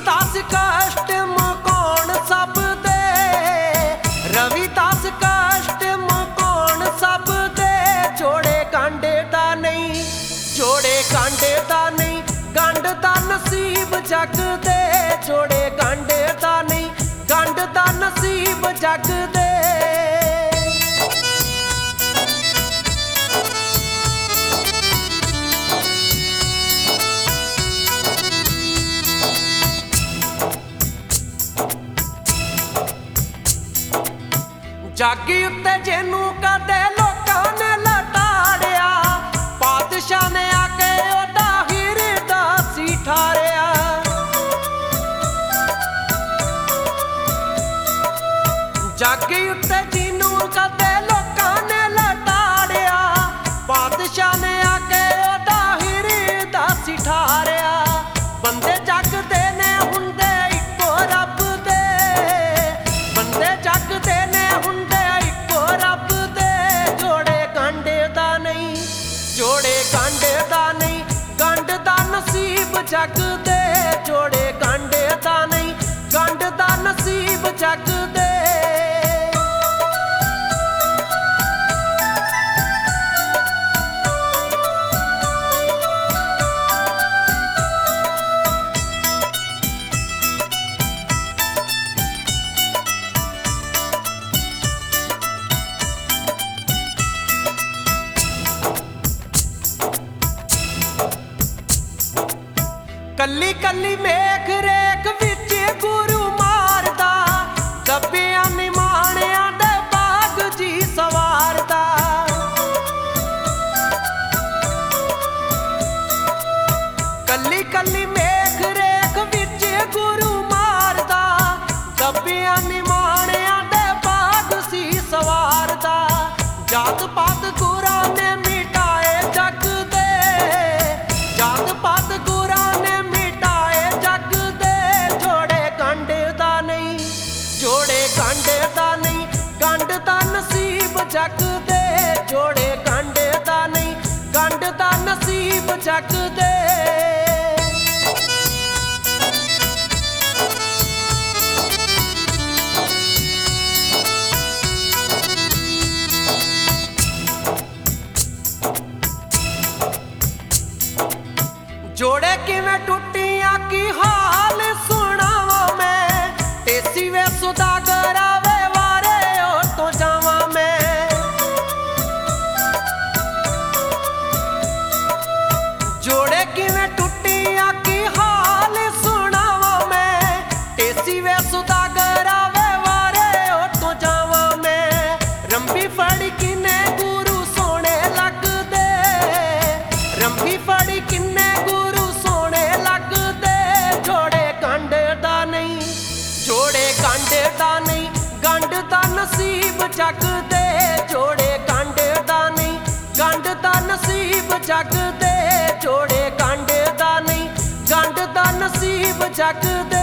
रविदास कष्ट मुकाउण सब दे, रविदास कष्ट मुकाउण सब दे। जोड़े कांडे दा नहीं, जोड़े कांडे दा नहीं, गंढ दा नसीब जग दे। जोड़े कांडे दा नहीं, गंढ दा नसीब जग दे। जागी उत्ते जेनू कदे लोकां ने लताड़िया, पातशाह ने आके ओदा हिरदासी ठारिया। जागी उत्ते जेनू कदे लोकां ने लताड़िया, पातशाह ने आके ओदा हिरदासी ठारिया। बंदे जगदे ने हुंदे इक्को रब दे, बंदे जगदे ने जोड़े कांडे दा नहीं, गंढ दा नसीब जग दे। जोड़े कांडे दा नहीं, गंढ दा नसीब जग दे। कल्ली कल्ली मेघ रेख विच गुरु मारदा, दबिया निमाणिया दे बाग जी सवारदा। कल्ली कल्ली मेघ रेख विच गुरु मारदा, दबिया निमाणिया दे बाग सी सवारदा। जात पात गुरां ने मिटाए जग दे, जात पात गुरां ने जोड़े कांडे दा नहीं, गंढ दा नसीब जग दे। जोड़े कांडे दा नहीं, गंढ दा नसीब जग दे। जोड़े किवें टुटियां की हाल सुनावा मैं, तेसी वे सुदागर आवे वारे ओ तो जावा मैं। जोड़े किवें टुटियां की हाल सुनावा मैं, तेसी वे सुदागर आवे वारे ओ तो जावा मैं। रंबी फड़ी किन्ने गुरु सोने लग दे, रंबी फड़ी किन्ने गुरु सोने लग दे। जोड़े कांडे दा नहीं, जोड़े कांडे दा नहीं, गंढ दा नसीब जग दे। जोड़े कांडे दा नहीं, गंढ दा नसीब जग दे। जोड़े कांडे दा नहीं, गंढ दा नसीब जग दे।